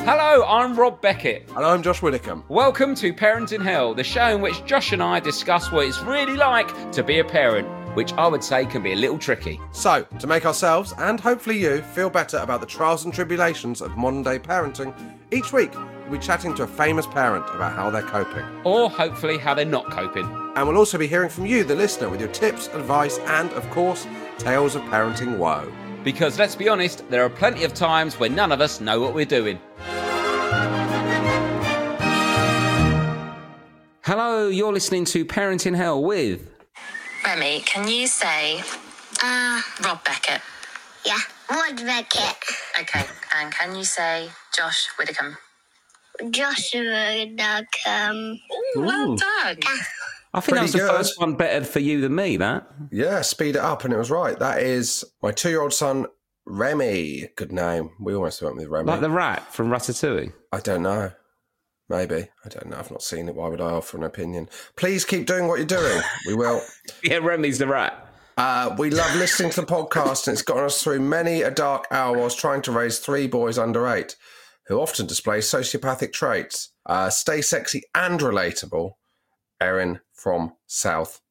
Hello, I'm Rob Beckett. And I'm Josh Widdicombe. Welcome to Parents in Hell, the show in which Josh and I discuss what it's really like to be a parent, which I would say can be a little tricky. So, to make ourselves, and hopefully you, feel better about the trials and tribulations of modern day parenting, each week we'll be chatting to a famous parent about how they're coping. Or hopefully how they're not coping. And we'll also be hearing from you, the listener, with your tips, advice, and, of course, tales of parenting woe. Because let's be honest, there are plenty of times when none of us know what we're doing. Hello, you're listening to Parent in Hell with... Remy, can you say Rob Beckett? Yeah, Rob Beckett. Okay, and can you say Josh Widdicombe? Joshua Widdicombe. Ooh, well done. I think that was the good. first one better for you than me, that. Yeah, speed it up, and it was right. That is my 2-year-old son, Remy. Good name. We almost went with Remy. Like the rat from Ratatouille. I don't know. Maybe. I don't know. I've not seen it. Why would I offer an opinion? Please keep doing what you're doing. We will. Yeah, Remy's the rat. We love listening to the podcast, and it's gotten us through many a dark hour whilst trying to raise 3 boys under 8, who often display sociopathic traits. Stay sexy and relatable. Erin from South.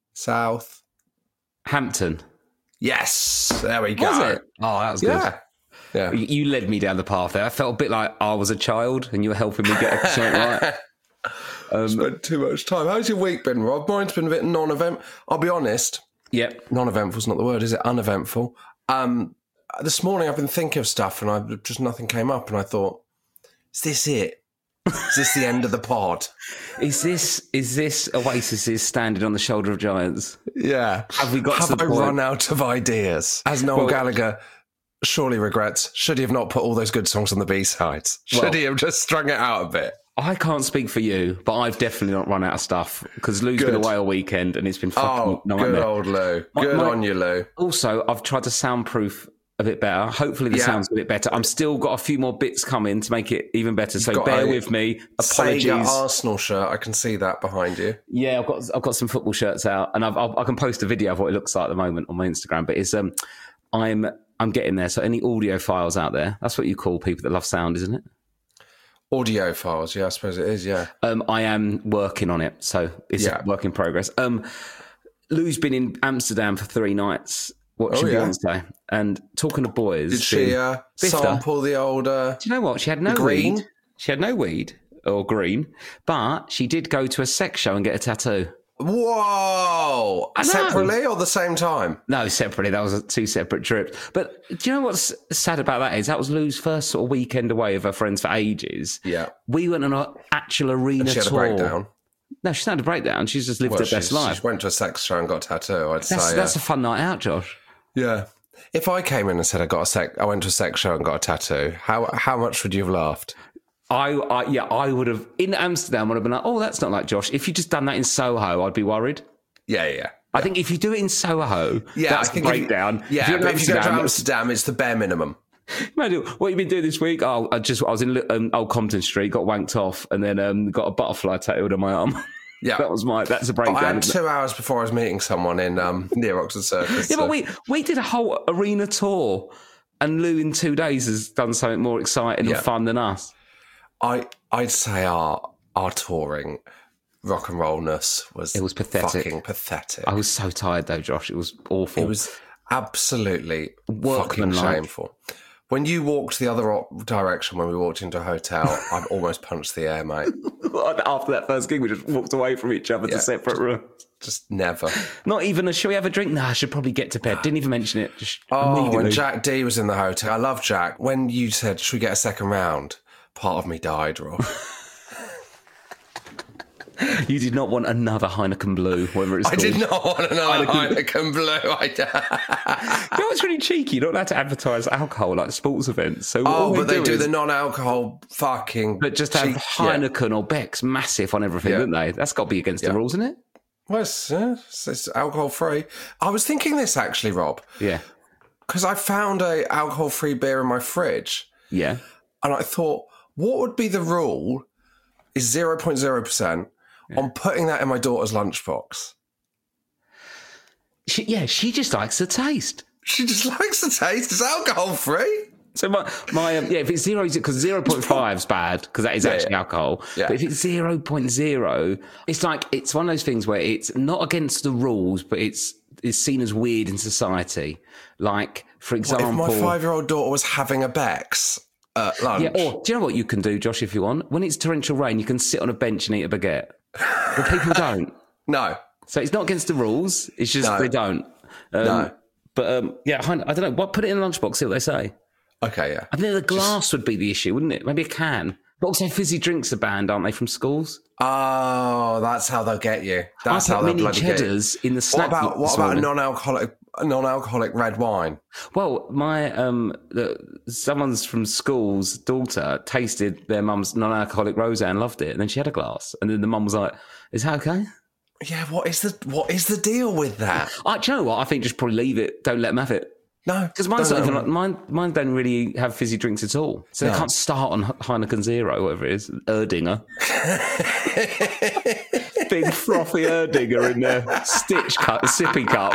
Hampton. Yes, there we go. Was it? Oh, that was good. Yeah. You led me down the path there. I felt a bit like I was a child and you were helping me get something right. Spent too much time. How's your week been, Rob? Mine's been a bit non-event. I'll be honest. Yep. Non-eventful's not the word, is it? Uneventful. This morning I've been thinking of stuff and just nothing came up, and I thought, is this it? Is this the end of the pod? Is this Oasis standing on the shoulder of giants? Yeah. Have we got to Have the I point? run out of ideas? As Noel Gallagher surely regrets, should he have not put all those good songs on the B-sides? Should he have just strung it out a bit? I can't speak for you, but I've definitely not run out of stuff because Lou's been away all weekend and it's been fucking nightmare. Good old Lou. Good on you, Lou. Also, I've tried to soundproof a bit better. Hopefully the sound's a bit better. I'm still got a few more bits coming to make it even better. So bear with me. Apologies. Sega Arsenal shirt. I can see that behind you. Yeah, I've got some football shirts out, and I can post a video of what it looks like at the moment on my Instagram. But it's I'm getting there. So any audio files out there, that's what you call people that love sound, isn't it? Audio files. Yeah, I suppose it is. Yeah. I am working on it, so it's a work in progress. Lou's been in Amsterdam for 3 nights. Watching Beyonce and talking to boys. Did she sample the old... Do you know what? She had no green? weed. She had no weed or green, but she did go to a sex show and get a tattoo. Whoa! Separately or the same time? No, separately. That was 2 separate trips. But do you know what's sad about that is that was Lou's first sort of weekend away with her friends for ages. Yeah. We went on an actual arena tour. She had a breakdown? No, she's not had a breakdown. She's just lived her best life. She went to a sex show and got a tattoo, I'd say. That's a fun night out, Josh. Yeah. If I came in and said I went to a sex show and got a tattoo, how much would you have laughed? I would have, in Amsterdam, would have been like, oh, that's not like Josh. If you just done that in Soho, I'd be worried. Yeah. I think if you do it in Soho, that's a breakdown. But if you go to Amsterdam, it's the bare minimum. Imagine what you've been doing this week. I was in Old Compton Street, got wanked off, and then got a butterfly tattooed on my arm. Yeah, that's a breakdown. I had 2 hours before I was meeting someone in near Oxford Circus. Yeah, but we did a whole arena tour, and Lou in 2 days has done something more exciting and fun than us. I'd say our touring rock and rollness was pathetic. Fucking pathetic. I was so tired though, Josh. It was awful. It was absolutely fucking shameful. When you walked the other direction when we walked into a hotel, I almost punched the air, mate. After that first gig, we just walked away from each other to separate rooms. Just never. Not even shall we have a drink? Nah, I should probably get to bed. Didn't even mention it. When Jack D was in the hotel, I love Jack. When you said, should we get a second round? Part of me died, Rob. You did not want another Heineken Blue, whatever it's called. I did not want another Heineken Blue. You know what's really cheeky? You're not allowed to advertise alcohol like sports events. So but they do the non-alcohol fucking... But just have Heineken or Beck's massive on everything, don't they? That's got to be against the rules, isn't it? Well, it's alcohol-free. I was thinking this, actually, Rob. Yeah. Because I found a alcohol-free beer in my fridge. Yeah. And I thought, what would be the rule is 0.0% on putting that in my daughter's lunchbox? She just likes the taste. She just likes the taste. It's alcohol-free. So my if it's 0, because 0.5 is bad because that is actually alcohol. Yeah. But if it's 0.0, it's like it's one of those things where it's not against the rules, but it's seen as weird in society. Like, for example, if my 5-year-old daughter was having a Bex at lunch. yeah. Or do you know what you can do, Josh? If you want, when it's torrential rain, you can sit on a bench and eat a baguette. But people don't. No. So it's not against the rules. It's just they don't. No. But yeah, I don't know. What? Put it in a lunchbox. See what they say. Okay, yeah. I think the glass would be the issue, wouldn't it? Maybe a can. But also, fizzy drinks are banned, aren't they, from schools? Oh, that's how they'll get you. That's I how put they'll mini bloody get you. cheddars in the snack. What about a non-alcoholic red wine? Well, my someone's from school's daughter tasted their mum's non-alcoholic rosé and loved it, and then she had a glass, and then the mum was like, "Is that okay?" Yeah, what is the deal with that? Do you know what? I think just probably leave it. Don't let them have it. No, Because mine's not even like, mine don't really have fizzy drinks at all. So they can't start on Heineken Zero, whatever it is, Erdinger. Big frothy Erdinger in their stitch cup, sippy cup.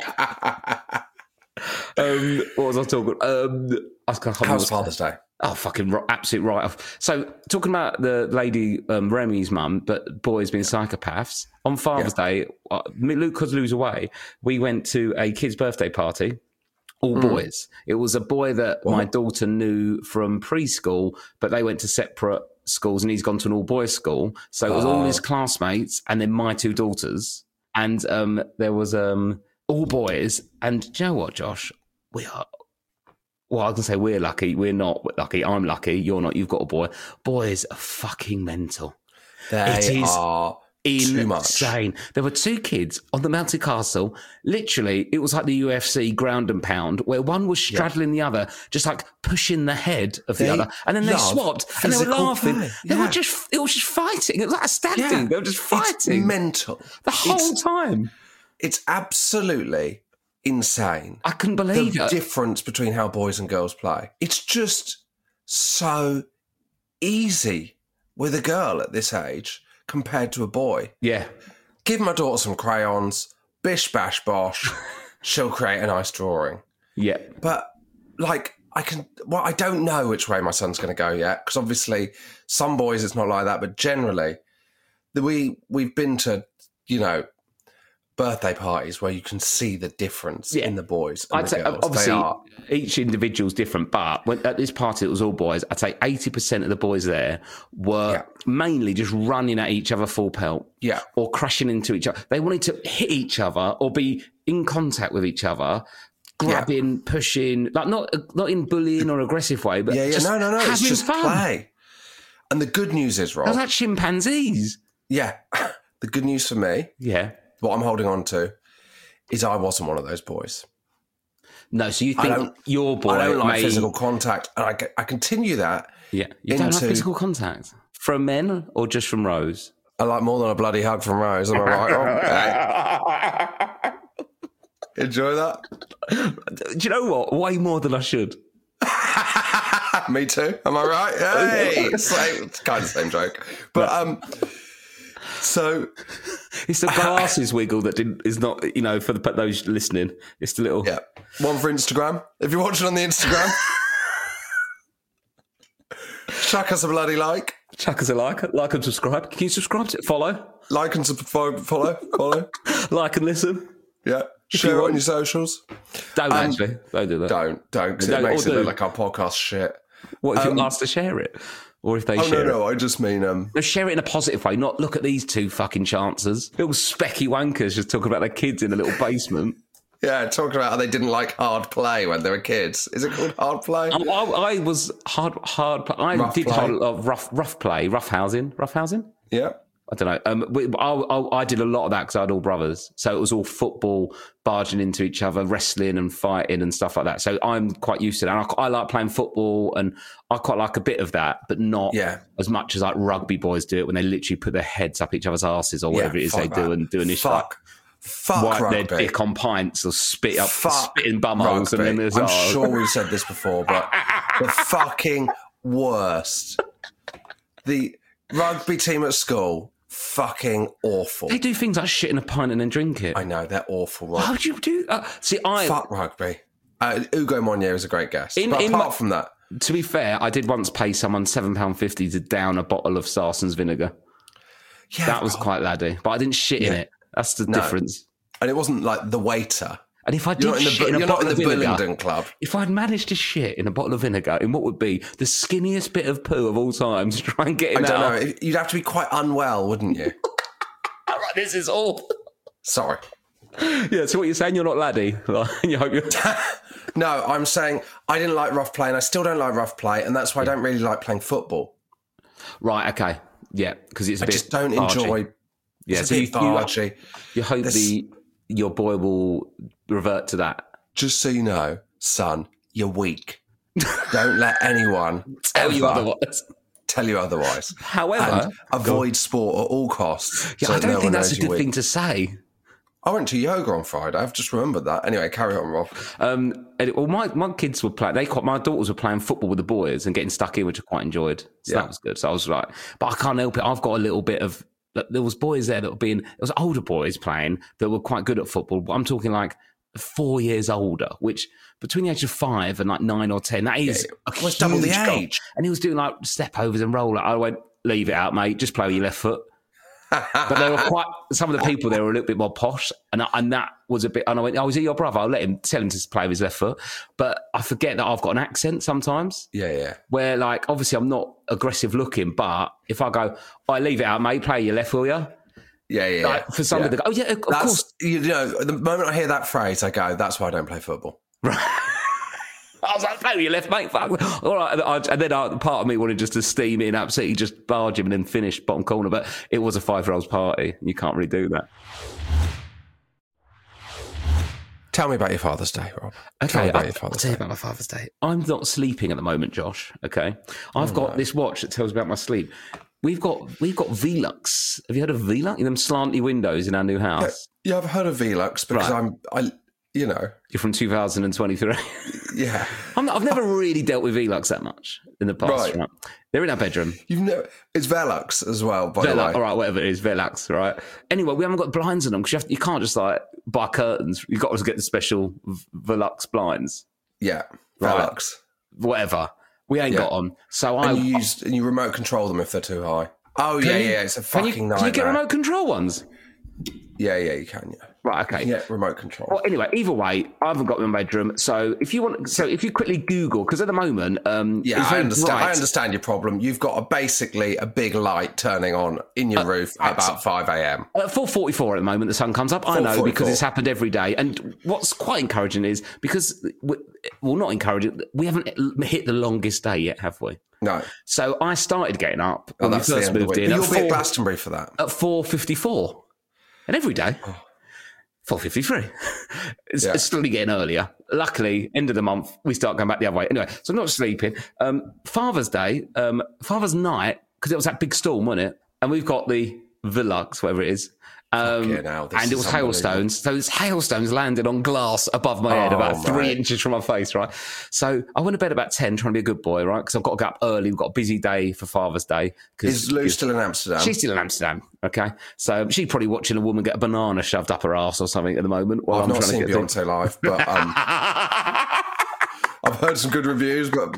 What was I talking about? How's Father's Day? Oh, fucking absolute write-off. So, talking about the lady Remy's mum, but boys being psychopaths, on Father's Day, Luke was lose away, we went to a kid's birthday party. All boys. It was a boy that my daughter knew from preschool, but they went to separate schools and he's gone to an all-boys school. So it was all his classmates and then my 2 daughters. And there was all boys. And do you know what, Josh? We are... Well, I was going to say we're lucky. We're not lucky. I'm lucky. You're not. You've got a boy. Boys are fucking mental. They are... Too much. Insane. There were 2 kids on the Mounted Castle. Literally, it was like the UFC ground and pound, where one was straddling the other, just like pushing the head of the other, and then they swapped and they were laughing. Play. It was just fighting. It was like a stag thing. They were just fighting. It's mental the whole time. It's absolutely insane. I couldn't believe the it. difference between how boys and girls play. It's just so easy with a girl at this age compared to a boy. Yeah. Give my daughter some crayons, bish bash bosh, she'll create a nice drawing. Yeah. But like I don't know which way my son's going to go yet, because obviously some boys it's not like that, but generally we've been to, birthday parties where you can see the difference in the boys and the girls. Obviously, each individual's different, but at this party it was all boys. I'd say 80% of the boys there were mainly just running at each other full pelt, or crashing into each other. They wanted to hit each other or be in contact with each other, grabbing, pushing, like not in bullying or aggressive way, but just no, it's just fun. Play. And the good news is, Rob, they're like chimpanzees. Yeah, the good news for me, what I'm holding on to is I wasn't one of those boys. No, so you think your boy... I don't like physical contact, and I continue that. Yeah, you don't like physical contact? From men or just from Rose? I like more than a bloody hug from Rose, am I right? Hey. Enjoy that? Do you know what? Way more than I should. Me too, am I right? Hey! It's kind of the same joke. But, so... It's the glasses wiggle that is not, for those listening. It's the little... Yeah. One for Instagram. If you're watching on the Instagram, chuck us a bloody like. Chuck us a like and subscribe. Can you subscribe to it? Follow? Like and follow. Like and listen. Yeah. Share it on your socials. Don't actually. Don't do that. Don't. Because it makes it look like our podcast shit. What if you're asked to share it? Or if they share it? No, I just mean... No, share it in a positive way, not look at these 2 fucking chances. Little specky wankers just talking about their kids in a little basement. Yeah, talking about how they didn't like hard play when they were kids. Is it called hard play? I was hard. I did rough play, roughhousing. Yeah. I don't know. I did a lot of that because I had all brothers. So it was all football, barging into each other, wrestling and fighting and stuff like that. So I'm quite used to that. And I like playing football and I quite like a bit of that, but not as much as like rugby boys do it when they literally put their heads up each other's asses or whatever it is they do and do an issue. Fuck wipe rugby. Their dick on pints or spit in bumholes. And then there's I'm sure we've said this before, but the fucking worst. The rugby team at school, fucking awful. They do things like shit in a pint and then drink it. I know, they're awful. Rob. Why would you do that? Fuck rugby. Ugo Monnier is a great guest. But apart from that... To be fair, I did once pay someone £7.50 to down a bottle of Sarson's vinegar. Yeah, That was quite laddie, but I didn't shit in it. That's the difference. And it wasn't like the waiter. And if I did shit in a bottle of vinegar, Bullingdon Club. if I'd managed to shit in a bottle of vinegar in what would be the skinniest bit of poo of all time to try and get him out. I don't know. You'd have to be quite unwell, wouldn't you? All right, this is all. Sorry. Yeah, so what you're saying, you're not laddie. You hope you're... No, I'm saying I didn't like rough play and I still don't like rough play, and that's why I don't really like playing football. Right, okay. Yeah, because it's a I bit just don't bargy. enjoy... Yeah, it's so a bit bargy. You hope your boy will revert to that. Just so you know, son, you're weak. Don't let anyone Tell you otherwise. However... And avoid sport at all costs. Yeah, so I don't think that's a good weak. thing to say. I went to yoga on Friday. I've just remembered that. Anyway, carry on, Rob. Well, my kids were playing. My daughters were playing football with the boys and getting stuck in, which I quite enjoyed. So that was good. So I was like, but I can't help it. I've got a little bit of. There was boys there that were being. There was older boys playing that were quite good at football. But I'm talking like 4 years older, which between the age of 5 and like 9 or 10, that is almost double the goal. age. And he was doing like step overs and roll. I went, leave it out, mate. Just play with your left foot. But they were some of the people there were a little bit more posh, and that was a bit. And I went, "Oh, is he your brother? I'll tell him to play with his left foot." But I forget that I've got an accent sometimes. Yeah. Where like obviously I'm not aggressive looking, but if I go, I leave it out, mate. Play your left, will you? Yeah. Like, for somebody to go, oh yeah, of course. You know, the moment I hear that phrase, I go, "That's why I don't play football." Right. I was like, play with your left, mate. Fuck. All right. And then part of me wanted just to steam in, absolutely just barge him and then finish bottom corner. But it was a 5-year-old's party. You can't really do that. Tell me about your Father's Day, Rob. Okay, I'll tell you about my Father's Day. I'm not sleeping at the moment, Josh. Okay, I've got this watch that tells me about my sleep. We've got Velux. Have you heard of Velux? Them slanty windows in our new house. Yeah, I've heard of Velux because you're from 2023. Yeah, I've never really dealt with Velux that much in the past. Right? They're in our bedroom. It's Velux as well, by the way. All right, whatever it is, Velux, right? Anyway, we haven't got blinds on them because you can't just like buy curtains. You've got to get the special Velux blinds. Yeah, right? Velux. Whatever. We ain't got them. So you remote control them if they're too high. Oh, yeah, it's a fucking nightmare. Can you get remote control ones? Yeah, you can, yeah. Right, okay. Yeah, remote control. Well, anyway, either way, I haven't got my bedroom. So if you quickly Google, because at the moment, I understand your problem. You've got basically a big light turning on in your roof at about 5 a.m. At 4:44 at the moment, the sun comes up. I know because it's happened every day. And what's quite encouraging is because, not encouraging, we haven't hit the longest day yet, have we? No. So I started getting up when we first moved in. You'll be at Glastonbury for that. At 4:54. And every day, 4:53. It's slowly getting earlier. Luckily, end of the month, we start going back the other way. Anyway, so I'm not sleeping. Father's Day, Father's Night, because it was that big storm, wasn't it? And we've got the Velux, whatever it is. And it was hailstones. So it's hailstones landed on glass above my head, about 3 inches from my face, right? So I went to bed about 10, trying to be a good boy, right? Because I've got to get up early. We've got a busy day for Father's Day. Is Lou still in Amsterdam? She's still in Amsterdam, okay? So she's probably watching a woman get a banana shoved up her arse or something at the moment. Well, I've not seen Beyonce live, but I've heard some good reviews, but...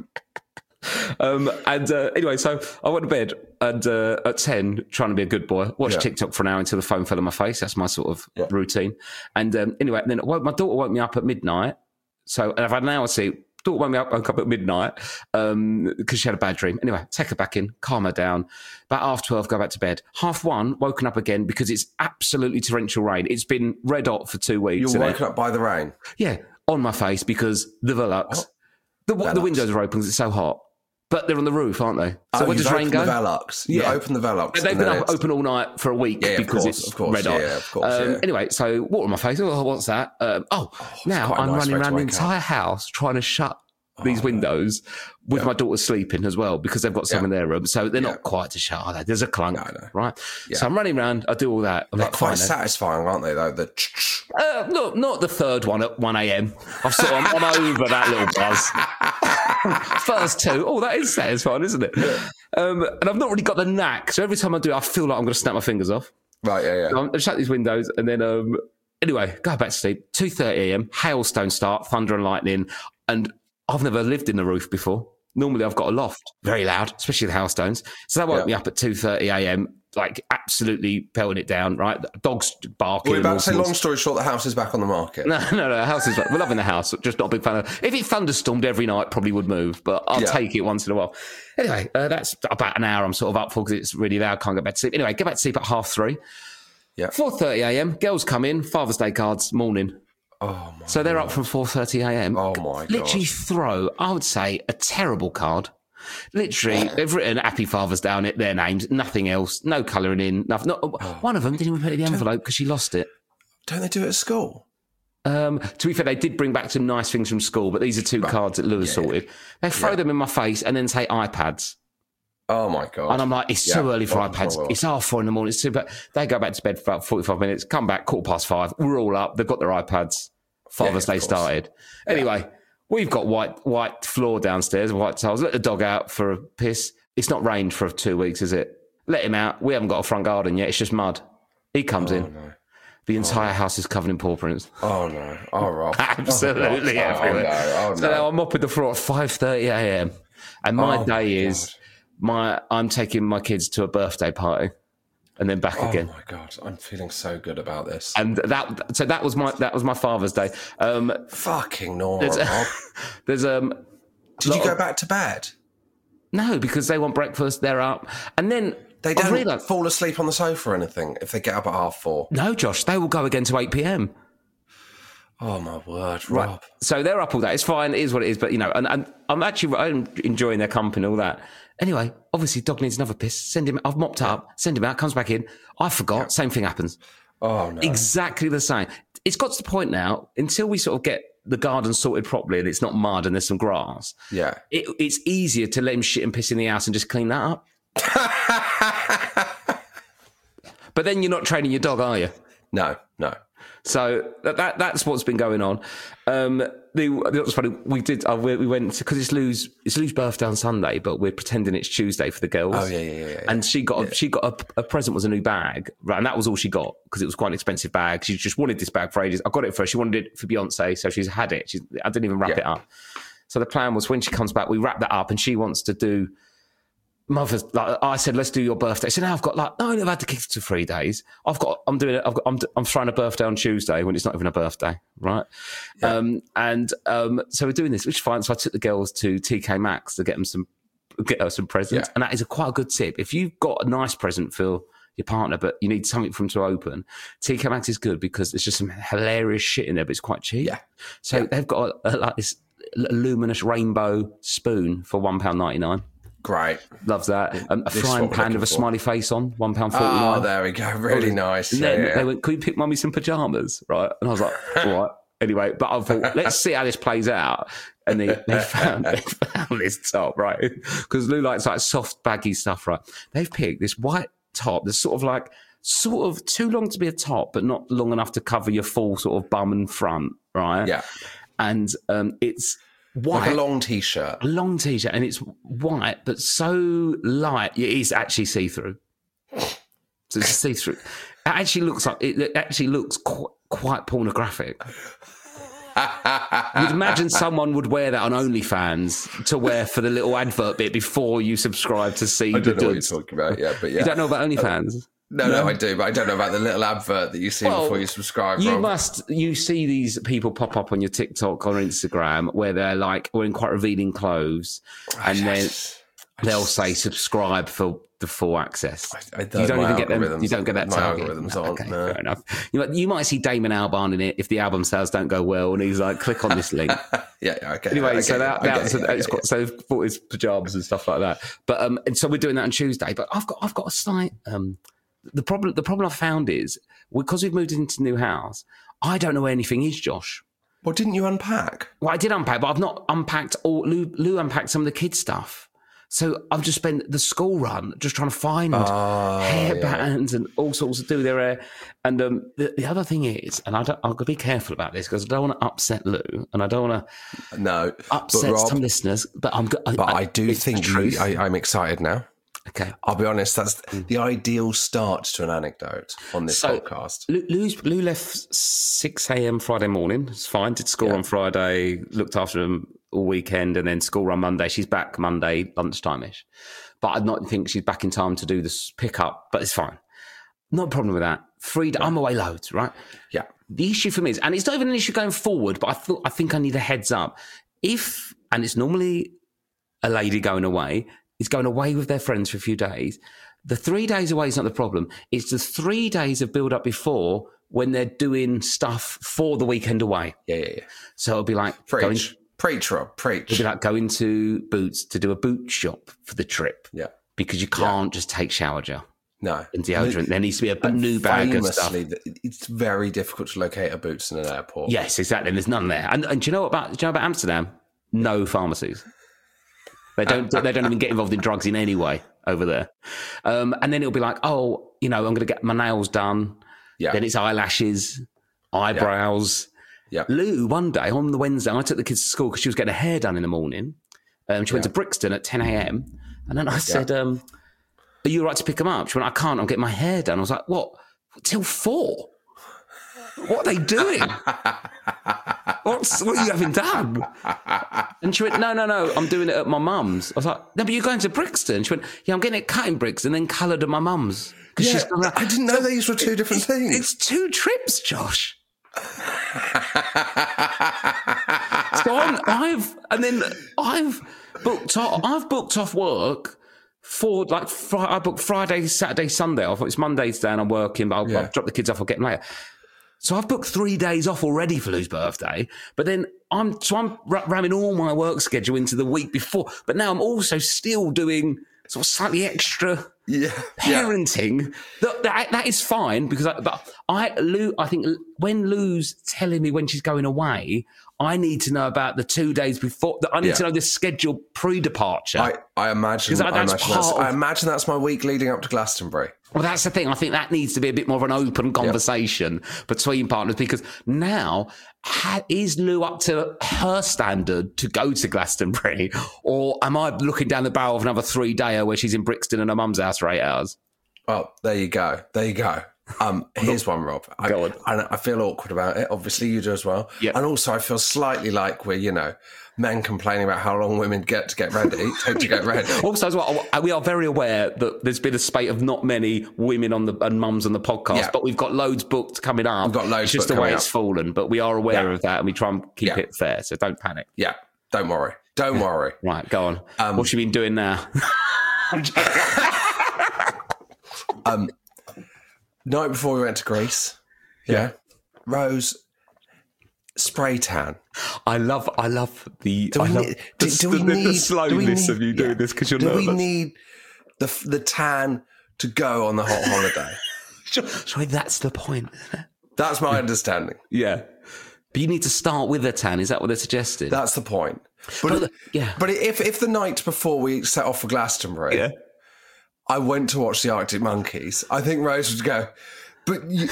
Anyway, so I went to bed and at 10, trying to be a good boy, watched TikTok for an hour until the phone fell on my face. That's my sort of routine. And anyway, then my daughter woke me up at midnight. So I've had an hour sleep. Daughter woke up at midnight because she had a bad dream. Anyway, take her back in, calm her down. About 12:30, go back to bed. 1:30, woken up again because it's absolutely torrential rain. It's been red hot for 2 weeks. You're woken up by the rain? Yeah, on my face because the Velux. The windows are open because it's so hot. But they're on the roof, aren't they? So where does rain go? You open the Velux. They've been open all night for a week because it's red hot. Yeah, of course. Anyway, so water on my face. Oh, what's that? Now I'm running around the entire house trying to shut these windows with my daughter sleeping as well because they've got some in their room. So they're not quite to shut, are they? There's a clunk, right? Yeah. So I'm running around. I do all that. They're quite satisfying, aren't they, though? Not the third one at 1 a.m. I'm over that little buzz. First two. That is satisfying, isn't it? And I've not really got the knack. So every time I do it, I feel like I'm going to snap my fingers off. Right, yeah. So I shut these windows and then, anyway, go back to sleep. 2:30 a.m., hailstone start, thunder and lightning. And I've never lived in the roof before. Normally I've got a loft, very loud, especially the Housestones. So that woke me up at 2:30 a.m., like absolutely pelting it down, right? Dogs barking. We're about to say, long story short, the house is back on the market. No, the house is... We're loving the house, just not a big fan of... If it thunderstormed every night, probably would move, but I'll take it once in a while. Anyway, that's about an hour I'm sort of up for because it's really loud, can't get back to sleep. Anyway, get back to sleep at 3:30. Yeah. 4:30 a.m, girls come in, Father's Day cards, morning. Oh, my So they're up from 4:30 a.m. Oh, my God. Literally throw, I would say, a terrible card. Literally, they've written Happy Father's Day on it, their names, nothing else, no colouring in, nothing. One of them didn't even put it in the envelope because she lost it. Don't they do it at school? To be fair, they did bring back some nice things from school, but these are two cards that Lewis sorted. They throw them in my face and then say iPads. Oh, my God. And I'm like, it's too early for iPads. It's 4:30 in the morning. It's too, but they go back to bed for about 45 minutes, come back 5:15. We're all up. They've got their iPads. Father's Day started. Anyway, we've got white floor downstairs, white tiles. Let the dog out for a piss. It's not rained for 2 weeks, is it? Let him out. We haven't got a front garden yet. It's just mud. He comes in. No. The entire house is covered in paw prints. Oh, no. Oh, Rob. Absolutely everywhere. Oh, no. So now I'm mopping the floor at 5:30 a.m. And my day is... I'm taking my kids to a birthday party and then back again. Oh my God, I'm feeling so good about this. And that was my Father's Day. Fucking Nora, Rob. There's Did you go back to bed? No, because they want breakfast, they're up. And then they don't fall asleep on the sofa or anything if they get up at 4:30. No, Josh, they will go again to 8 p.m. Oh my word, Rob. Right. So they're up all day. It's fine, it is what it is, but and I'm enjoying their company and all that. Anyway, obviously, dog needs another piss. Send him. I've mopped up. Send him out. Comes back in. I forgot. Yeah. Same thing happens. Oh no! Exactly the same. It's got to the point now. Until we sort of get the garden sorted properly and it's not mud and there's some grass. Yeah. It's easier to let him shit and piss in the house and just clean that up. But then you're not training your dog, are you? No. So that's what's been going on. That's funny. We went because it's Lou's birthday on Sunday, but we're pretending it's Tuesday for the girls. Oh yeah. And she got a present was a new bag, right? And that was all she got because it was quite an expensive bag. She just wanted this bag for ages. I got it for her. She wanted it for Beyonce, so she's had it. I didn't even wrap it up. So the plan was when she comes back, we wrap that up, and she wants to do. Mother's like I said, let's do your birthday. So now I've got I've had the kids for 3 days. I'm throwing a birthday on Tuesday when it's not even a birthday, right? Yeah. So we're doing this, which is fine. So I took the girls to TK Maxx to get her some presents, and that is quite a good tip. If you've got a nice present for your partner, but you need something for them to open, TK Maxx is good because there's just some hilarious shit in there, but it's quite cheap. Yeah. So they've got this luminous rainbow spoon for £1.99. Great. Loves that. A frying pan with a smiley face on, £1.49. Oh, there we go. Really nice. And then they went, can we pick mummy some pyjamas? Right. And I was like, all right. Anyway, but I thought, let's see how this plays out. And they found this top, right? Because Lou likes soft, baggy stuff, right? They've picked this white top that's sort of too long to be a top, but not long enough to cover your full sort of bum and front, right? Yeah. And it's white. Like a long T-shirt. And it's white, but so light, it is actually see-through. So it's see-through. It actually looks quite pornographic. You'd imagine someone would wear that on OnlyFans to wear for the little advert bit before you subscribe to see the goods. I don't know what you're talking about, but yeah. You don't know about OnlyFans? No, I do, but I don't know about the little advert that you see before you subscribe. You see these people pop up on your TikTok or Instagram where they're wearing quite revealing clothes, and then they'll say subscribe for the full access. You don't even get them. You don't get that target. Algorithms aren't. Okay, fair enough. You might see Damon Albarn in it if the album sales don't go well, and he's like, click on this link. Okay. Anyway, so they've bought his pajamas and stuff like that. But and so we're doing that on Tuesday. But I've got a slight. The problem I've found is because we've moved into a new house, I don't know where anything is, Josh. Well, didn't you unpack? Well, I did unpack, but I've not unpacked all. Lou unpacked some of the kids' stuff. So I've just spent the school run just trying to find hairbands and all sorts of do their hair. And the other thing is, and I've got to be careful about this because I don't want to upset Lou and I don't want to upset some listeners. But I do think I'm excited now. Okay. I'll be honest, that's the ideal start to an anecdote on this podcast. Lou left 6 a.m. Friday morning. It's fine. Did school on Friday, looked after him all weekend, and then school run Monday. She's back Monday lunchtime-ish. But I don't think she's back in time to do this pickup, but it's fine. Not a problem with that. I'm away loads, right? Yeah. The issue for me is, and it's not even an issue going forward, but I think I need a heads up. And it's normally a lady going away, is going away with their friends for a few days. The 3 days away is not the problem. It's the 3 days of build up before when they're doing stuff for the weekend away. Yeah. So it'll be like Preach, Rob, preach. It'll be like going to Boots to do a boot shop for the trip. Yeah. Because you can't just take shower gel. No. And deodorant. There needs to be a new bag of stuff. It's very difficult to locate a Boots in an airport. Yes, exactly. And there's none there. And do you know about Amsterdam? No pharmacies. They don't even get involved in drugs in any way over there. And then it'll be like, I'm going to get my nails done. Yeah. Then it's eyelashes, eyebrows. Yeah. Lou, one day on the Wednesday, I took the kids to school because she was getting her hair done in the morning. She went to Brixton at 10 a.m. And then I said, are you all right to pick them up? She went, I can't, I'm getting my hair done. I was like, what? Till 4? What are they doing? What are you having done? And she went, no, I'm doing it at my mum's. I was like, no, but you're going to Brixton. She went, yeah, I'm getting it cut in Brixton, then coloured at my mum's. Yeah, I didn't know these were two different things. It's 2 trips, Josh. So I've booked off work for I booked Friday, Saturday, Sunday off. It's Monday's day and I'm working, but I'll drop the kids off. I'll get them later. So I've booked 3 days off already for Lou's birthday, but then I'm ramming all my work schedule into the week before. But now I'm also still doing sort of slightly extra parenting. That is fine because I think when Lou's telling me when she's going away, I need to know about the 2 days before. I need to know the schedule pre-departure. I imagine that's my week leading up to Glastonbury. Well, that's the thing. I think that needs to be a bit more of an open conversation between partners because now, is Lou up to her standard to go to Glastonbury? Or am I looking down the barrel of another 3-dayer where she's in Brixton and her mum's house for 8 hours? Well, there you go. Here's one, Rob. I feel awkward about it. Obviously, you do as well. Yeah. And also, I feel slightly like we're, men complaining about how long women take to get ready. Also, as well, we are very aware that there's been a spate of not many women and mums on the podcast, but we've got loads booked coming up. We've got loads. It's just the way it's fallen, but we are aware of that, and we try and keep it fair. So don't panic. Yeah, don't worry. Don't worry. Right, go on. What's she been doing now? Night before we went to Greece. Yeah. Rose, spray tan. I love the slowness of you doing this because you're nervous. Do we need the tan to go on the hot holiday? Sorry, that's the point, isn't it? That's my understanding. Yeah. But you need to start with a tan. Is that what they're suggesting? That's the point. But if the night before we set off for Glastonbury, I went to watch the Arctic Monkeys, I think Rose would go, but you...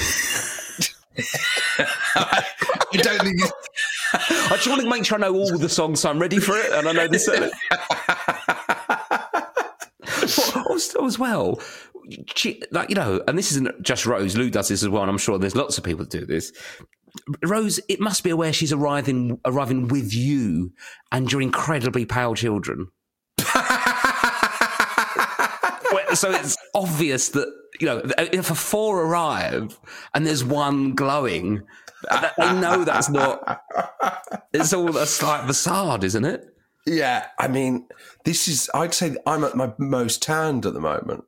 I don't think I just want to make sure I know all the songs so I'm ready for it and I know the as well, and this isn't just Rose, Lou does this as well, and I'm sure there's lots of people that do this. Rose, it must be aware she's arriving with you and your incredibly pale children. So it's obvious that, if a 4 arrive and there's one glowing, they know that's not... It's all a slight facade, isn't it? Yeah, I mean, I'd say I'm at my most tanned at the moment.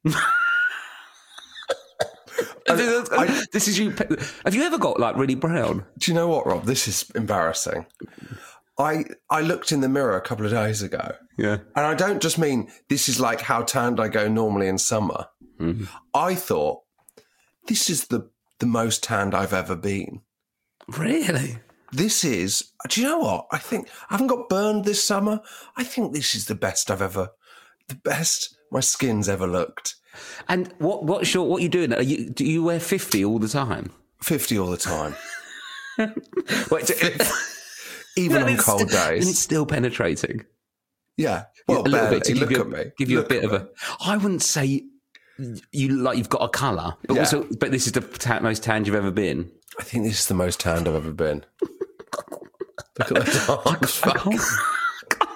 This is you. Have you ever got really brown? Do you know what, Rob? This is embarrassing. I looked in the mirror a couple of days ago. Yeah. And I don't just mean this is like how tanned I go normally in summer. Mm-hmm. I thought, this is the most tanned I've ever been. Really? This is, do you know what? I think I haven't got burned this summer. I think this is the best my skin's ever looked. And what are you doing? Do you wear 50 all the time? 50 all the time. Wait, even on cold days. And it's still penetrating. Yeah. Well, barely. Look at me. Give you a bit of a... I wouldn't say you've got a colour, but also, but this is the most tanned you've ever been. I think this is the most tanned I've ever been. Look at the dark.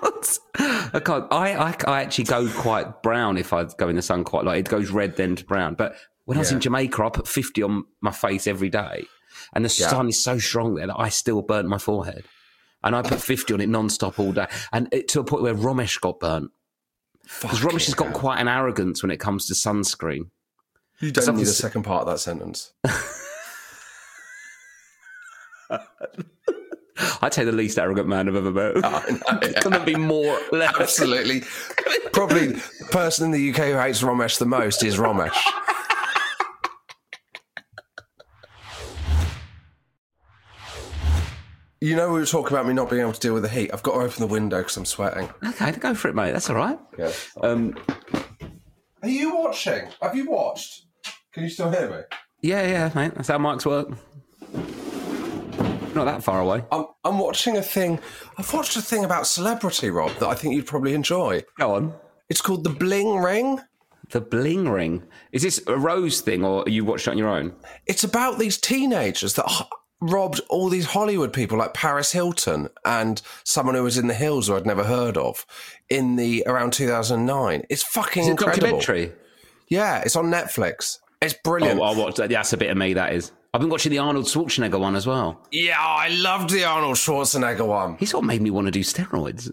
I can't. I actually go quite brown if I go in the sun quite light. It goes red then to brown. But when I was in Jamaica, I put 50 on my face every day. And the sun is so strong there that I still burnt my forehead. And I put 50 on it non-stop all day. And to a point where Romesh got burnt. Because Romesh has got quite an arrogance when it comes to sunscreen. You don't need the second part of that sentence. I'd say the least arrogant man I've ever met. Couldn't be more left. Absolutely. Probably the person in the UK who hates Romesh the most is Romesh. You know, we were talking about me not being able to deal with the heat. I've got to open the window because I'm sweating. Okay, go for it, mate. That's all right. Yeah. Are you watching? Have you watched? Can you still hear me? Yeah, mate. That's how mics work. Not that far away. I'm watching a thing. I've watched a thing about celebrity, Rob, that I think you'd probably enjoy. Go on. It's called The Bling Ring. The Bling Ring. Is this a Rose thing, or you watched it on your own? It's about these teenagers that robbed all these Hollywood people like Paris Hilton and someone who was in the Hills who I'd never heard of in around 2009. It's fucking incredible. Documentary? Yeah, it's on Netflix. It's brilliant. Oh, I'll watch that. That's a bit of me, that is. I've been watching the Arnold Schwarzenegger one as well. Yeah, I loved the Arnold Schwarzenegger one. He sort of made me want to do steroids.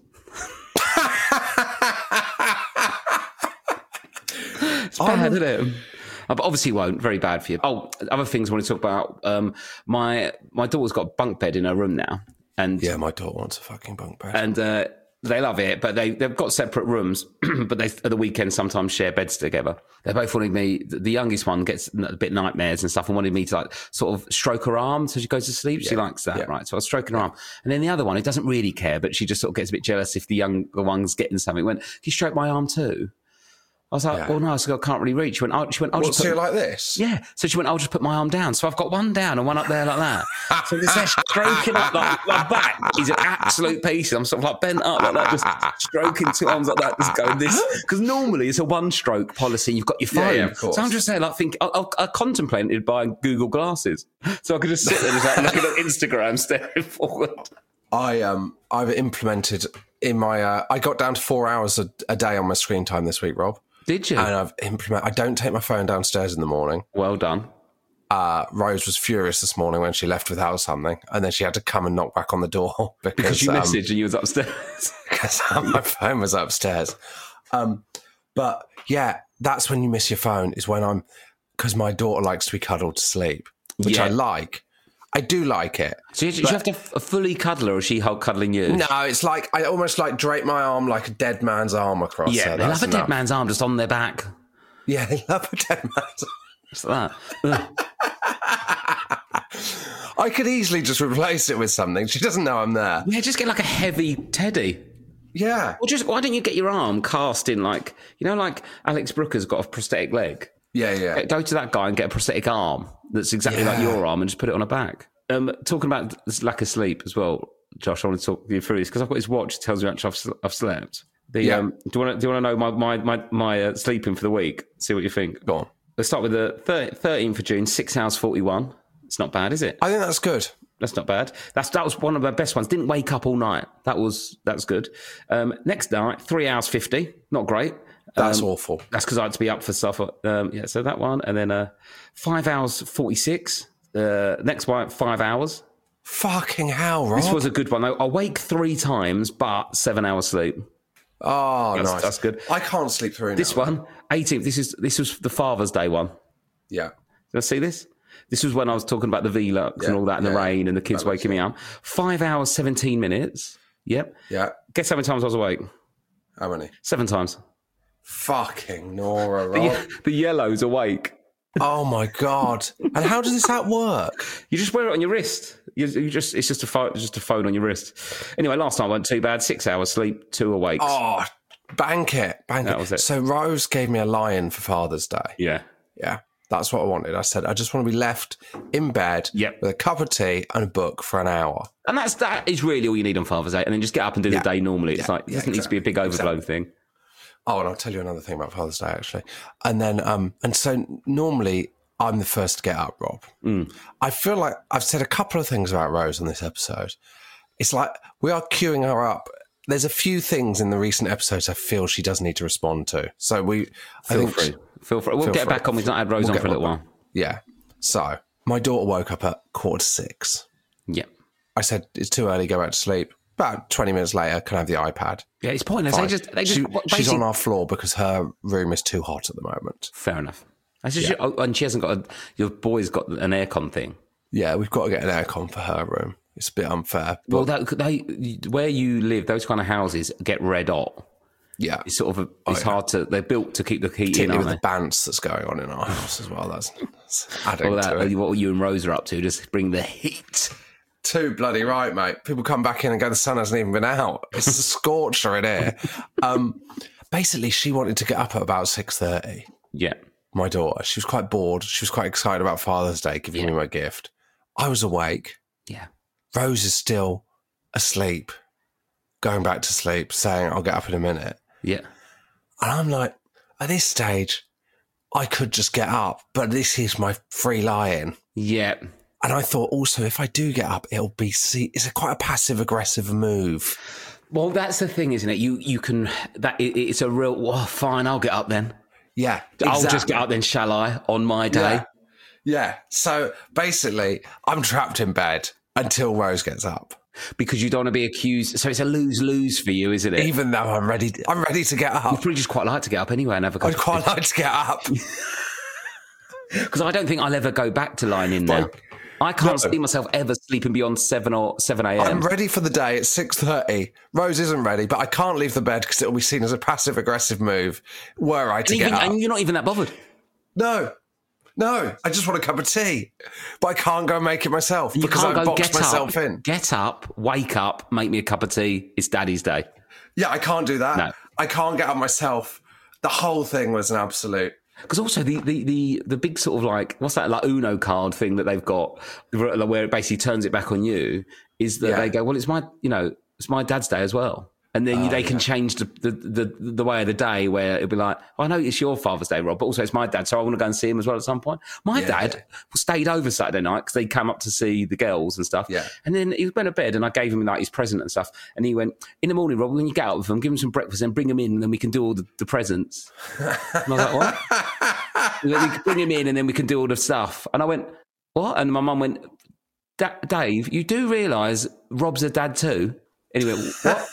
It's bad, isn't it? But obviously won't. Very bad for you. Oh, other things I want to talk about. My daughter's got a bunk bed in her room now. And yeah, my daughter wants a fucking bunk bed. And they love it, but they've got separate rooms, but they, at the weekend, sometimes share beds together. They're both wanting me, the youngest one gets a bit nightmares and stuff and wanted me to like sort of stroke her arm so she goes to sleep. Yeah. She likes that, right? So I was stroking her arm. And then the other one, who doesn't really care, but she just sort of gets a bit jealous if the younger one's getting something, went, can you stroke my arm too? I was like, well, no, I can't really reach. She went, I'll just put... like this? Yeah. So she went, I'll just put my arm down. So I've got one down and one up there like that. So this is stroking up like my back is an absolute piece. I'm sort of like bent up like that, just stroking two arms like that, just going this. Because normally it's a one-stroke policy. You've got your phone. Yeah, of course. So I'm just there like thinking, I contemplated buying Google glasses. So I could just sit there just like looking at Instagram, staring forward. I've implemented in my... I got down to 4 hours a day on my screen time this week, Rob. Did you? And I've implemented... I don't take my phone downstairs in the morning. Well done. Rose was furious this morning when she left without something, and then she had to come and knock back on the door because you messaged and you was upstairs. Because my phone was upstairs. But yeah, that's when you miss your phone, is when because my daughter likes to be cuddled to sleep, which I like. I do like it. So you have to fully cuddle her, or is she cuddling you? No, it's like I almost like drape my arm like a dead man's arm across her. Yeah, they love a dead man's arm just on their back. Yeah, they love a dead man's arm. Just like that. I could easily just replace it with something. She doesn't know I'm there. Yeah, just get like a heavy teddy. Yeah. Or just, why don't you get your arm cast in like, like Alex Brooker's got a prosthetic leg. Yeah. Go to that guy and get a prosthetic arm that's exactly like your arm and just put it on her back. Talking about this lack of sleep as well, Josh, I want to talk you through this because I've got his watch that tells me how much I've slept. Do you want to know my sleeping for the week? See what you think. Go on. Let's start with the 13th of June, 6 hours 41. It's not bad, is it? I think that's good. That's not bad. That was one of the best ones. Didn't wake up all night. That's good. Next night, 3 hours 50. Not great. That's awful. That's because I had to be up for stuff. So that one. And then 5 hours 46. Next one, 5 hours. Fucking hell, Rob. This was a good one. I awake 3 times, but 7 hours sleep. Oh, nice. That's good. I can't sleep through this one, 18th. This was the Father's Day one. Yeah. Did I see this? This was when I was talking about the Velux and all that, and the rain, and the kids waking me up. 5 hours 17 minutes. Yep. Yeah. Guess how many times I was awake? How many? 7 times. Fucking Nora, Rob. The yellow's awake. Oh my God! And how does that work? You just wear it on your wrist. It's just a phone on your wrist. Anyway, last night I went too bad. 6 hours sleep, 2 awakes. Oh, bank it. That was it. So Rose gave me a lion for Father's Day. Yeah. That's what I wanted. I said I just want to be left in bed with a cup of tea and a book for an hour. And that is really all you need on Father's Day. And then just get up and do the day normally. It's it doesn't need to be a big overblown thing. Oh, and I'll tell you another thing about Father's Day, actually. And then, and so normally I'm the first to get up, Rob. I feel like I've said a couple of things about Rose on this episode. It's like we are queuing her up there's a few things in the recent episodes I feel she does need to respond to. So Feel free. We'll get back on. We've not had Rose on for a little while. Yeah. So my daughter woke up at 5:45. Yeah. I said, it's too early, go back to sleep. About 20 minutes later, can I have the iPad? Yeah, it's pointless. Fine. She's on our floor because her room is too hot at the moment. Fair enough. And she hasn't got your boy's got an aircon thing. Yeah, we've got to get an aircon for her room. It's a bit unfair. Well, where you live, those kind of houses get red hot. Yeah. It's sort of, hard to, they're built to keep the heat in, with the bants that's going on in our house as well. That's adding to it. What you and Rose are up to, just bring the heat. Too bloody right, mate. People come back in and go, the sun hasn't even been out. It's a scorcher in here. Basically, she wanted to get up at about 6:30. Yeah. My daughter. She was quite bored. She was quite excited about Father's Day, giving me my gift. I was awake. Yeah. Rose is still asleep, going back to sleep, saying, I'll get up in a minute. Yeah. And I'm like, at this stage, I could just get up, but this is my free lie-in. Yeah. And I thought also, if I do get up, it's quite a passive-aggressive move. Well, that's the thing, isn't it? You can, it's a real, well, fine, I'll get up then. Yeah. Exactly. I'll just get up then, shall I, on my day? Yeah. So basically, I'm trapped in bed until Rose gets up. Because you don't want to be accused. So it's a lose-lose for you, isn't it? Even though I'm ready to get up. You'd probably just quite like to get up anyway and have a cup. I'd quite like to get up. Because I don't think I'll ever go back to lying in now. I can't see myself ever sleeping beyond 7 a.m. I'm ready for the day at 6:30. Rose isn't ready, but I can't leave the bed because it'll be seen as a passive-aggressive move were I to get up. And you're not even that bothered. No, I just want a cup of tea. But I can't go and make it myself because I boxed myself in. Get up, wake up, make me a cup of tea. It's Daddy's day. Yeah, I can't do that. No. I can't get up myself. The whole thing was an absolute... Because also the big sort of like, what's that, like Uno card thing that they've got where it basically turns it back on you is that they go, well, it's my dad's day as well. And then they can change the way of the day where it'll be like, I know it's your Father's Day, Rob, but also it's my dad, so I want to go and see him as well at some point. My dad stayed over Saturday night because they came up to see the girls and stuff. Yeah. And then he went to bed and I gave him like his present and stuff. And he went, in the morning, Rob, when you get out with them, give him some breakfast and bring him in and then we can do all the presents. And I was like, what? And then we bring him in and then we can do all the stuff. And I went, what? And my mum went, Dave, you do realise Rob's a dad too? And he went, what?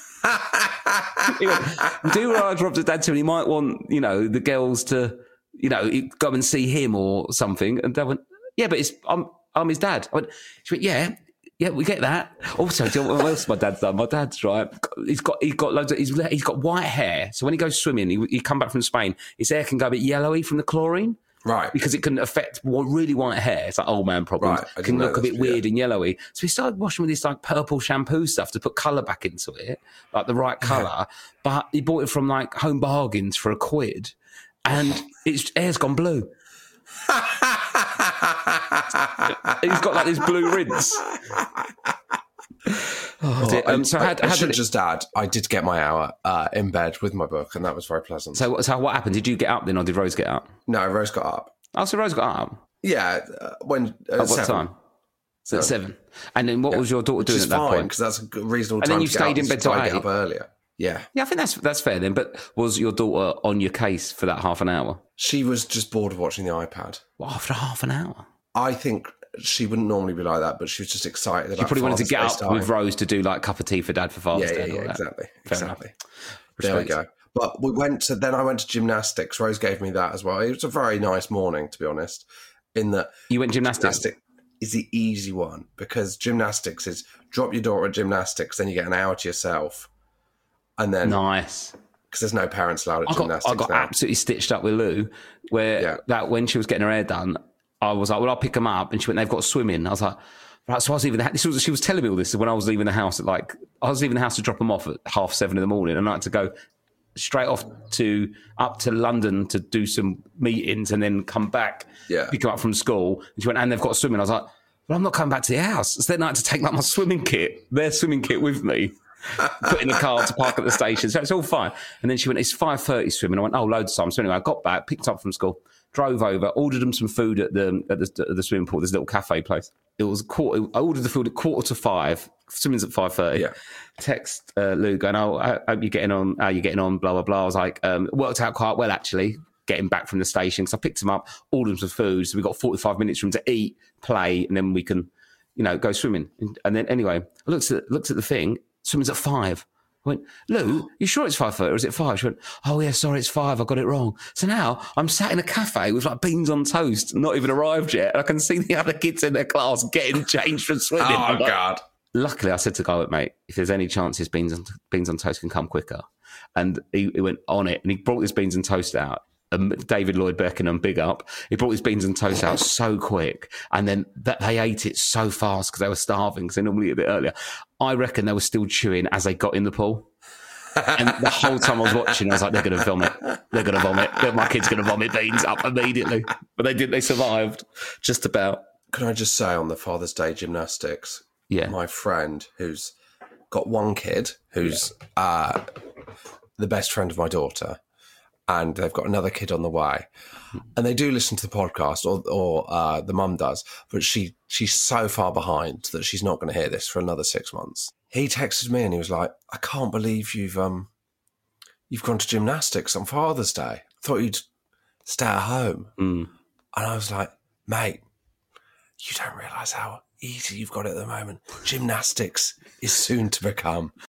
He went, do realise Rob's a dad too, and he might want, the girls to, go and see him or something. And they went, yeah, but I'm his dad. She went, yeah, we get that. Also, do you know what else my dad's done? My dad's right. He's got loads of, he's got white hair. So when he goes swimming, he come back from Spain, his hair can go a bit yellowy from the chlorine. Right. Because it can affect really white hair. It's like old man problems. Right. It can look a bit weird and yellowy. So he started washing with this like purple shampoo stuff to put colour back into it, like the right colour. But he bought it from like Home Bargains for £1 and its hair's gone blue. He's got like this blue rinse. So I should just add, I did get my hour in bed with my book, and that was very pleasant. So what happened? Did you get up then, or did Rose get up? No, Rose got up. Oh, so Rose got up? Yeah. When at what time? So at 7. And then what was your daughter doing at that point? Because that's a reasonable time. And then you stayed in bed till 8. Get up earlier. Yeah. Yeah, I think that's fair then. But was your daughter on your case for that half an hour? She was just bored of watching the iPad. What, after half an hour? I think she wouldn't normally be like that, but she was just excited about. She probably wanted to get up with Rose to do like a cup of tea for Dad for Father's Day. Yeah, exactly. Exactly. There we go. But then I went to gymnastics. Rose gave me that as well. It was a very nice morning, to be honest. In that you went gymnastics is the easy one because gymnastics is drop your daughter at gymnastics, then you get an hour to yourself, and then nice. Because there's no parents allowed at gymnastics. I got absolutely stitched up with Lou, where that when she was getting her hair done, I was like, well, I'll pick them up. And she went, they've got swimming. I was like, right. So I was leaving she was telling me all this when I was leaving the house I was leaving the house to drop them off at 7:30 in the morning. And I had to go straight off up to London to do some meetings and then come back, pick them up from school. And she went, and they've got swimming. I was like, well, I'm not coming back to the house. So then I had to take like my swimming kit, their swimming kit with me, put in the car to park at the station. So it's all fine. And then she went, it's 5:30 swimming. I went, oh, loads of time. So anyway, I got back, picked up from school, drove over, ordered them some food at the swimming pool, this little cafe place. It was I ordered the food at 4:45. swimming's at 5:30. Yeah. Text Lou going, I hope you're getting on. How you getting on? Blah blah blah. I was like, worked out quite well actually. Getting back from the station because I picked him up, ordered him some food, so we got 45 minutes for him to eat, play, and then we can, go swimming. And then anyway, I looked at the thing. Swimming's at 5. I went, Lou, you sure it's 5:30 or is it 5? She went, oh yeah, sorry, it's 5. I got it wrong. So now I'm sat in a cafe with like beans on toast, not even arrived yet, and I can see the other kids in their class getting changed from swimming. Oh God. Luckily, I said to Guy, mate, if there's any chance his beans on toast can come quicker. And he went on it and he brought his beans and toast out. David Lloyd Beckenham, big up. He brought his beans and toast out so quick, and then they ate it so fast because they were starving because they normally eat a bit earlier. I reckon they were still chewing as they got in the pool. And the whole time I was watching, I was like, they're going to vomit. They're going to vomit. My kid's going to vomit beans up immediately. But they did. They survived just about. Can I just say on the Father's Day gymnastics, my friend who's got one kid who's the best friend of my daughter, and they've got another kid on the way. And they do listen to the podcast, or the mum does, but she's so far behind that she's not going to hear this for another 6 months. He texted me and he was like, I can't believe you've gone to gymnastics on Father's Day. Thought you'd stay at home. And I was like, mate, you don't realise how easy you've got it at the moment. Gymnastics is soon to become